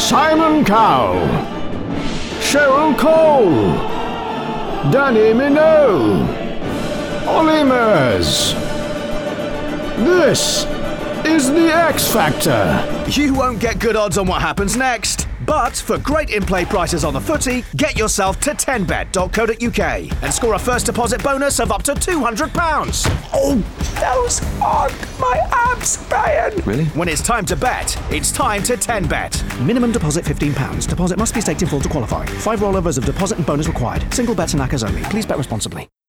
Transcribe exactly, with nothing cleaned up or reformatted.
Simon Cowell, Cheryl Cole, Danny Minogue, Ollie Murs. This is the X Factor. You won't get good odds on what happens next. But for great in-play prices on the footy, get yourself to ten bet dot co dot U K and score a first deposit bonus of up to two hundred pounds. Oh, those aren't my abs, Brian. Really? When it's time to bet, it's time to ten bet. Minimum deposit fifteen pounds. Deposit must be staked in full to qualify. Five rollovers of deposit and bonus required. Single bets and knackers only. Please bet responsibly.